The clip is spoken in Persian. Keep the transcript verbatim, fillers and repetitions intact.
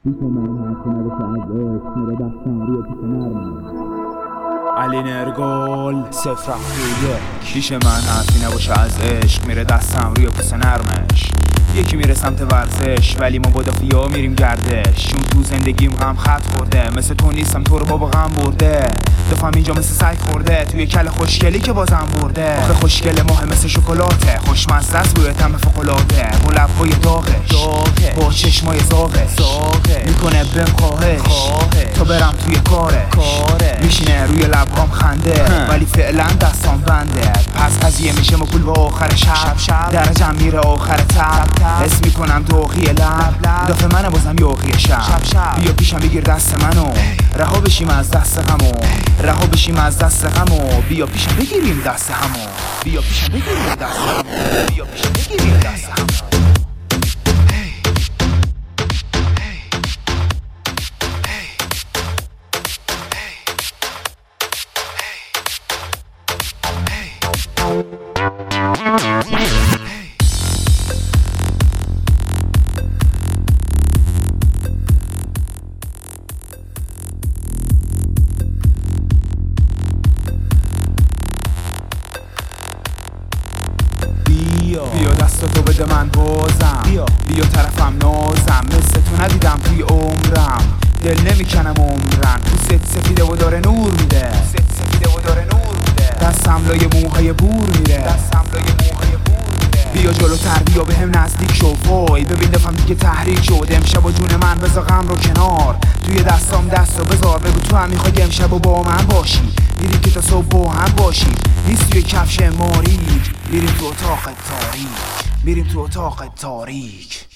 پیش من حرفی نباشه از عشق میره دستم روی پیش نرمش. علی نرگل صفر یک. پیش من حرفی نباشه از عشق میره دستم روی پوست نرمش. یکی میره سمت ورزش ولی ما با دافیا میریم گردش. چون تو زندگیم غم خط خورده، مثل تو نیستم تو رو بابا غم برده. دفعم اینجا مثل سگ خورده توی کل خوشگلی که بازم برده. آخه خوشگل ماه مثل شکلاته، خوشمزه است روی طعم فوق‌العاده. با لب‌های داغش با چشمای زاغش میکنه بهم خواهش تا برم توی کاره. میشینه روی لبام خنده ولی فعلا دستام بنده. پس قضیه میشه مکول و آخر شب درجم میره آخر تب. حس میکنم دوغی لب دافع منه بازم یوغی شب. بیا پیشم بگیر دست منو رها بشیم از دست غمو، رها بشیم از دست غمو. بیا پیشم بگیریم دست همو، بیا پیشم بگیریم دست همو، بیا پیشم بگیریم دست همو. بیا دستاتو بده من بازم، بیا بیا طرفم نازم. مثل تو ندیدم توی عمرم، دل نمیکنم عمرن. پوست سفیده و داره نور میده، پوست سفیده و داره نور میده. دستم لای موهای بور میره، دستم لای موهای بور میره. بیا جلوتر بیا بهم نزدیک شو، وای ببین دفعم دیگه تحریک شد. امشب و جون من بذار غم رو کنار، توی دستام دست رو بذار. بگو تو هم میخوای امشب و با من باشی، میریم که تا صبح با هم باشیم. نیست توی کفش ماریک، میریم تو اتاق تاریک، میریم تو اتاق تاریک.